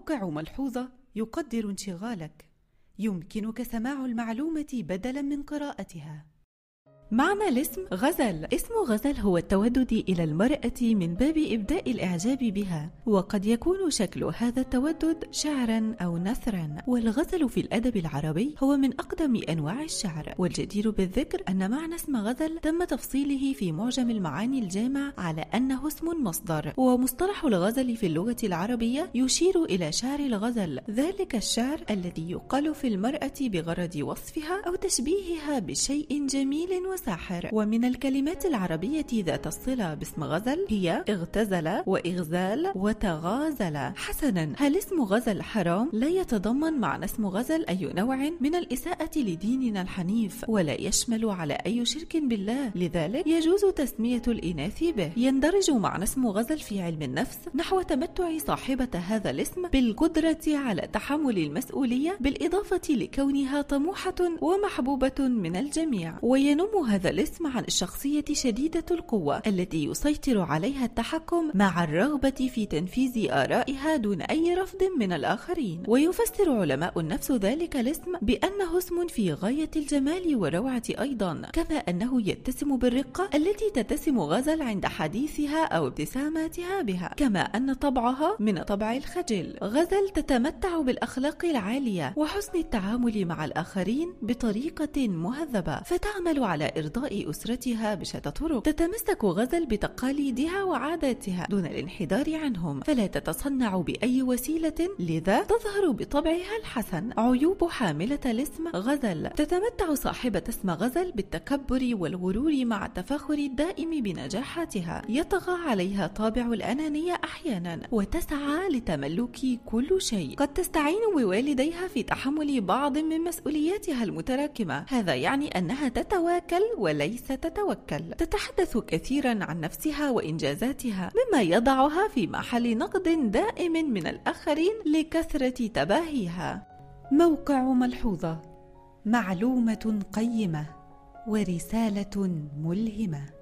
موقع ملحوظة يقدر انشغالك. يمكنك سماع المعلومة بدلا من قراءتها. معنى الاسم غزل. اسم غزل هو التودد إلى المرأة من باب إبداء الإعجاب بها، وقد يكون شكل هذا التودد شعرا أو نثرا. والغزل في الأدب العربي هو من أقدم أنواع الشعر، والجدير بالذكر أن معنى اسم غزل تم تفصيله في معجم المعاني الجامع على أنه اسم مصدر. ومصطلح الغزل في اللغة العربية يشير إلى شعر الغزل، ذلك الشعر الذي يقال في المرأة بغرض وصفها أو تشبيهها بشيء جميل ساحر. ومن الكلمات العربية ذات الصلة باسم غزل هي اغتزل وإغزال وتغازل. حسنا، هل اسم غزل حرام؟ لا يتضمن معنى اسم غزل أي نوع من الإساءة لديننا الحنيف، ولا يشمل على أي شرك بالله، لذلك يجوز تسمية الإناث به. يندرج معنى اسم غزل في علم النفس نحو تمتع صاحبة هذا الاسم بالقدرة على تحمل المسؤولية، بالإضافة لكونها طموحة ومحبوبة من الجميع. وينم هذا الاسم عن الشخصية شديدة القوة التي يسيطر عليها التحكم مع الرغبة في تنفيذ آرائها دون أي رفض من الآخرين. ويفسر علماء النفس ذلك الاسم بأنه اسم في غاية الجمال والروعة أيضا، كما أنه يتسم بالرقة التي تتسم غزل عند حديثها أو ابتساماتها بها، كما أن طبعها من طبع الخجل. غزل تتمتع بالأخلاق العالية وحسن التعامل مع الآخرين بطريقة مهذبة، فتعمل على إرضاء أسرتها بشتى الطرق. تتمسك غزل بتقاليدها وعاداتها دون الانحدار عنهم، فلا تتصنع بأي وسيلة، لذا تظهر بطبعها الحسن. عيوب حاملة الاسم غزل: تتمتع صاحبة اسم غزل بالتكبر والغرور مع التفاخر الدائم بنجاحاتها، يطغى عليها طابع الأنانية أحيانا، وتسعى لتملك كل شيء. قد تستعين بوالديها في تحمل بعض من مسؤولياتها المتراكمة، هذا يعني أنها تتواكل وليس تتوكل. تتحدث كثيرا عن نفسها وإنجازاتها، مما يضعها في محل نقد دائم من الآخرين لكثرة تباهيها. موقع ملحوظة، معلومة قيمة ورسالة ملهمة.